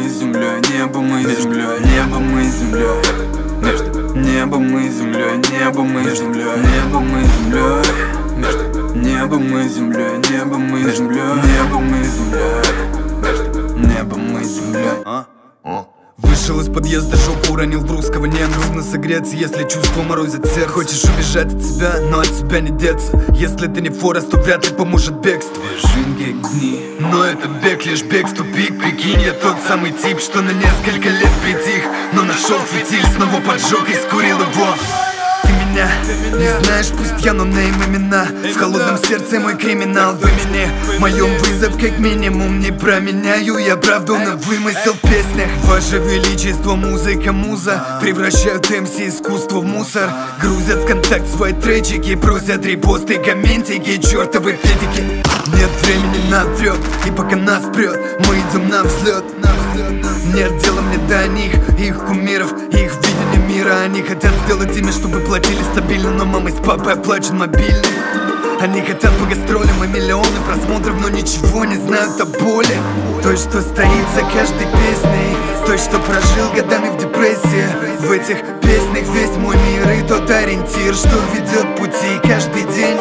и землей, небом и землей, небом и землей. Между небом и землей, небом и землей, небом и землей. Между небом и землей, небом и землей, небом и землей. Между небом и землей. Вышел из подъезда, жопу уронил в русского немца. Трудно согреться, если чувства морозят сердце. Хочешь убежать от себя, но от себя не деться. Если ты не Форест, то вряд ли поможет бегство. Снежинки гни, но это бег, лишь бег в тупик. Прикинь, я тот самый тип, что на несколько лет притих, но нашел фитиль, снова поджег и скурил его. Ты меня не знаешь, пусть я нонейм имена. В холодном сердце мой криминал в имени моем вызов как минимум не променяю я правду на вымысел в песнях. Ваше величество, музыка, муза превращают МС искусство в мусор. Грузят в контакт свои тречики, просят репосты, комментики, чертовы педики. Нет времени на отрёт, и пока нас прет, мы идем на взлет. Нет дела мне до них, их кумиров, их видение мира. Они хотят сделать имя, чтобы платили стабильно, но мама с папой оплачен мобильный. Они хотят по гастролям и миллионы просмотров, но ничего не знают о боли. Той, что стоит за каждой песней, той, что прожил годами в депрессии. В этих песнях весь мой мир и тот ориентир, что ведет пути каждый день.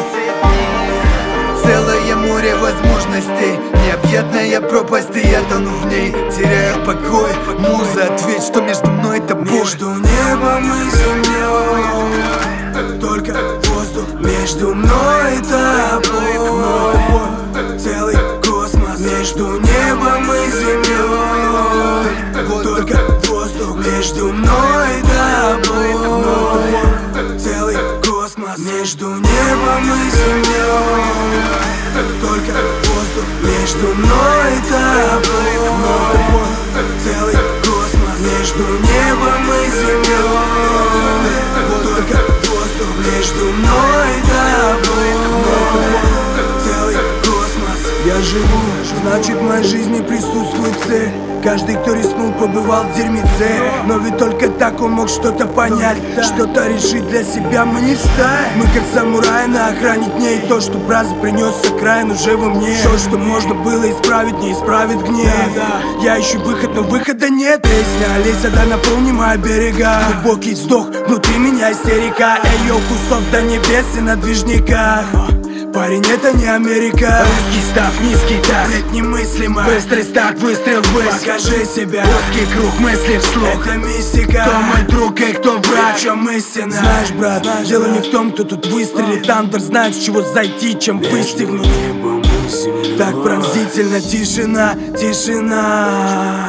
Целое море возможностей, необъятная пропасть, и я тону в ней, теряю покой. Муза, ответь, что между мной это боль. Между небом и землей только воздух, между мной и тобой целый космос. Между небом и землей только воздух, между мной и тобой целый космос. Между небом и землей только воздух, между мной и тобой целый космос. Между небом и землей только воздух, между мной и тобой целый космос. Я живу, значит в моей жизни присутствует цель. Каждый, кто рискнул, побывал в дерьмице. Но ведь только так он мог что-то понять, что-то решить для себя. Мы не встаем, мы как самураи на охране дней. То, что браза принес с окраин, уже во мне. То, что можно было исправить, не исправит гнев. Я ищу выход, но выхода нет. Песня лезь, да наполни мои берега. Глубокий вздох, внутри меня истерика. Эй, йоу, кустов до небес и на движниках. Парень, это не Америка. Русский став, низкий таз, бред немыслимо. Быстрый старт, выстрел ввысь. Покажи себя, узкий круг мысли вслух. Это мистика, кто мой друг и кто враг, в чем истина. Знаешь, брат, дело не в том, кто тут выстрелит. Тандер знает, с чего зайти, чем выстегнуть. Так пронзительно тишина, тишина.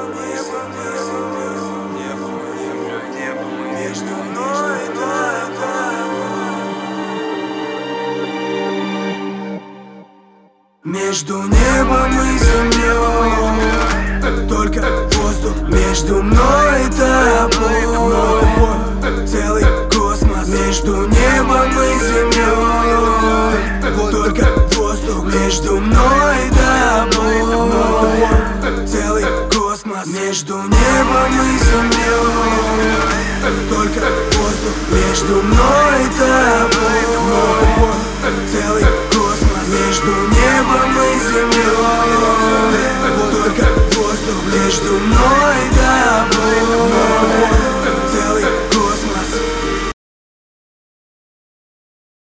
Между небом и землей только воздух, между мной